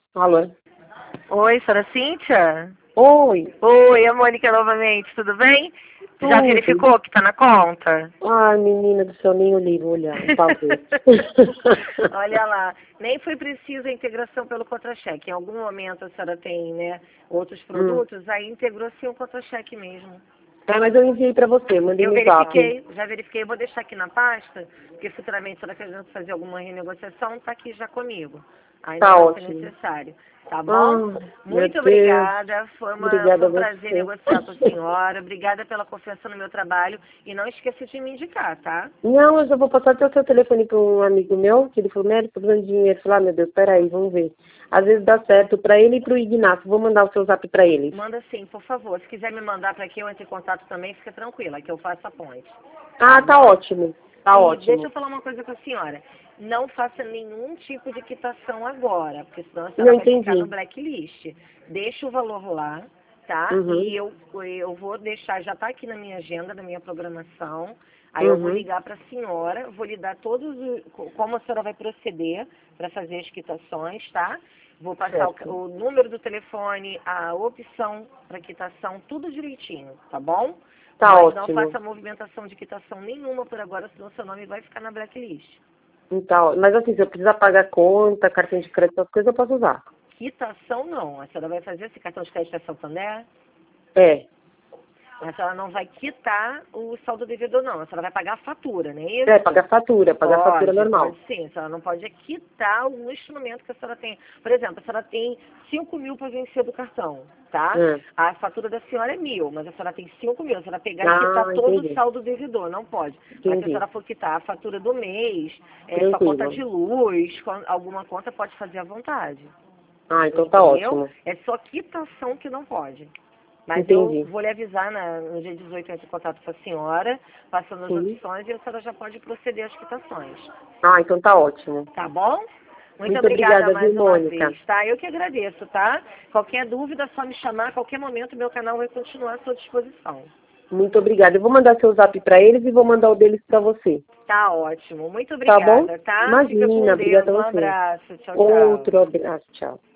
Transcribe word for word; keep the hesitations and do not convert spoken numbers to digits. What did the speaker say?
Alô? Oi, senhora Cíntia? Oi. Oi, a Mônica novamente, tudo bem? Tudo. Já verificou que tá na conta? Ai, menina do céu, nem olhei, vou olhar, por favor. Olha lá, nem foi preciso a integração pelo contra-cheque. Em algum momento a senhora tem, né, outros produtos, hum. aí integrou sim o contra-cheque mesmo. É, mas eu enviei pra você, mandei eu no verifiquei, zap. já verifiquei, vou deixar aqui na pasta, porque futuramente, se a senhora querendo fazer alguma renegociação, tá aqui já comigo. Aí Tá não vai ótimo. ser necessário, tá bom? Ah, Muito meu obrigada, foi, uma, Obrigada foi a um prazer você. negociar com a senhora, obrigada pela confiança no meu trabalho e não esqueça de me indicar, tá? Não, eu já vou passar até o seu telefone para um amigo meu, que ele falou, Mary, tô precisando de dinheiro. Eu falei, ah, meu Deus, peraí, vamos ver. Às vezes dá certo para ele e para o Ignacio. Vou mandar o seu zap para eles. Manda sim, por favor. Se quiser me mandar para que eu entre em contato também, fica tranquila, que eu faço a ponte. Ah, tá, Tá bom? ótimo. Tá E ótimo. deixa eu falar uma coisa com a senhora. Não faça nenhum tipo de quitação agora, porque senão a senhora Não vai ficar entendi. no blacklist. Deixa o valor lá, tá? Uhum. E eu, eu vou deixar, já está aqui na minha agenda, na minha programação. Aí Uhum. eu vou ligar para a senhora, vou lhe dar todos os, como a senhora vai proceder para fazer as quitações, tá? Vou passar o, o número do telefone, a opção para quitação, tudo direitinho, tá bom? Tá Mas ótimo. não faça movimentação de quitação nenhuma por agora, senão seu nome vai ficar na blacklist. Então, mas assim, se eu precisar pagar conta, cartão de crédito, essas coisas, eu posso usar. Quitação não. A senhora vai fazer esse cartão de crédito é Santander? É. A senhora não vai quitar o saldo devedor, não. A senhora vai pagar a fatura, não é isso? É, pagar fatura, pagar pode, fatura normal. Pode sim. A senhora não pode quitar o instrumento que a senhora tem. Por exemplo, a senhora tem cinco mil para vencer do cartão, tá? É. A fatura da senhora é mil, mas a senhora tem cinco mil. A senhora pegar Ah, e quitar todo entendi. o saldo devedor, não pode. Entendi. Mas se a senhora for quitar a fatura do mês, é, sua conta de luz, alguma conta pode fazer à vontade. Ah, então Entendeu? tá ótimo. É só quitação que não pode. Mas Entendi. eu vou lhe avisar na, no dia dezoito, eu entro em contato com a senhora, passando as Sim. opções e a senhora já pode proceder às quitações. Ah, então tá ótimo. Tá bom? Muito, Muito obrigada, obrigada, mais viu, uma Mônica? vez, tá? Eu que agradeço, tá? Qualquer dúvida, é só me chamar. A qualquer momento, meu canal vai continuar à sua disposição. Muito obrigada. Eu vou mandar seu zap para eles e vou mandar o deles para você. Tá ótimo. Muito Tá bom? obrigada, tá? Imagina, Fica com Deus. obrigada a Um você. abraço. Tchau, tchau. Outro abraço, tchau.